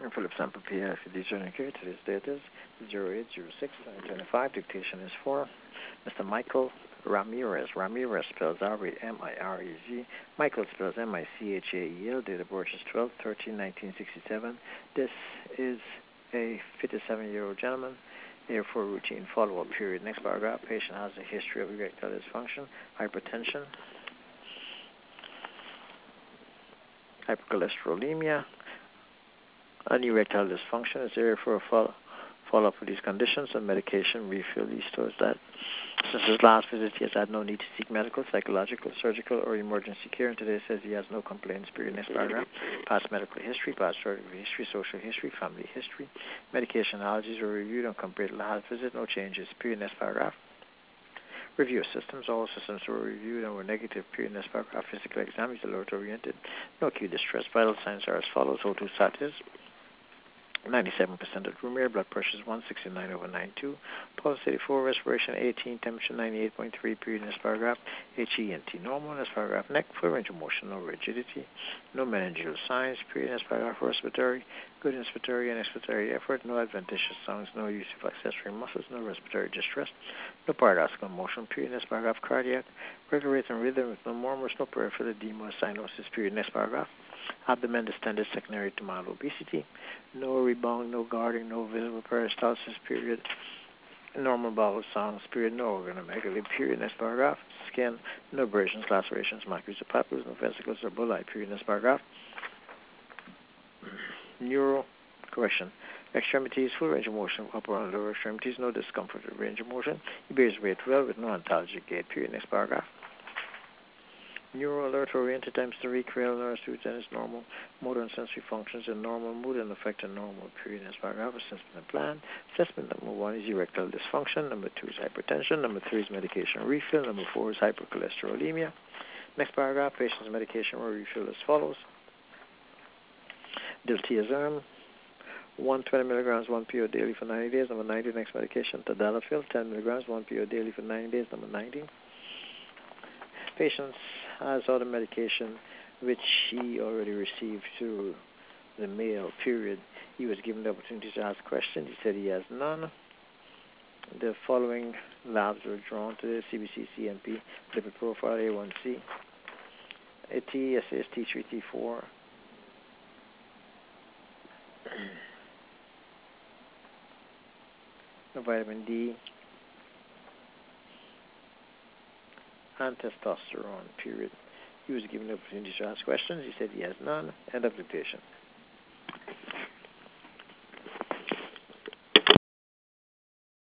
Philip Sample PF, the journey here. Today's date is 08/06/2025. Dictation is for Mr. Michael Ramirez. Ramirez spells R-A-M-I-R-E-Z. Michael spells M-I-C-H-A-E-L. Date of birth is 12/13/1967. This is a 57-year-old gentleman here for a routine follow-up period. Next paragraph. Patient has a history of erectile dysfunction, hypertension, hypercholesterolemia, and erectile dysfunction. Is there for a follow-up for these conditions and medication refill leads towards that. Since his last visit, he has had no need to seek medical, psychological, surgical, or emergency care, and today says he has no complaints. Period. Next paragraph. Past medical history, past surgical history, social history, family history. Medication allergies were reviewed and compared to the last visit. No changes. Period. Next paragraph. Review systems. All systems were reviewed and were negative. Period. Next paragraph. Physical exam is alert-oriented. No acute distress. Vital signs are as follows. O2 status 97% at room air, blood pressure is 169/92, pulse 84, respiration 18, temperature 98.3, period. Next paragraph. HENT normal. Next paragraph. Neck, full range of motion, no rigidity, no meningeal signs, period. Next paragraph. Respiratory, good inspiratory and expiratory effort, no adventitious sounds, no use of accessory muscles, no respiratory distress, no paradoxical motion, period. Next paragraph. Cardiac, regular rate and rhythm with no murmurs, no peripheral edema or cyanosis, period. Next paragraph. Abdomen distended secondary to mild obesity. No rebound, no guarding, no visible peristalsis, period. Normal bowel sounds, period. No organomegaly, period. Next paragraph. Skin, no abrasions, lacerations, macules or papules, no vesicles or bulli, period. Next paragraph. Neural correction. Extremities, full range of motion, upper and lower extremities, no discomfort or range of motion. He bears weight well with no ontologic gait, period. Next paragraph. Neural alert oriented times 3, cranial nerves, and is normal. Motor and sensory functions are normal. Mood and affect are normal. Period. Next paragraph. Assessment and plan. Assessment number 1 is erectile dysfunction. Number 2 is hypertension. Number 3 is medication refill. Number 4 is hypercholesterolemia. Next paragraph. Patient's medication refill as follows. Diltiazem, 120 milligrams, 1 PO daily for 90 days. Number 90, next medication, tadalafil, 10 milligrams, 1 PO daily for 90 days. Number 90. Patients has other medication which he already received through the mail, period. He was given the opportunity to ask questions. He said he has none. The following labs were drawn today: CBC, CMP, lipid profile, A1C, TSS, T3, T4, vitamin D, and testosterone, period. He was given the opportunity to ask questions. He said he has none. End of dictation.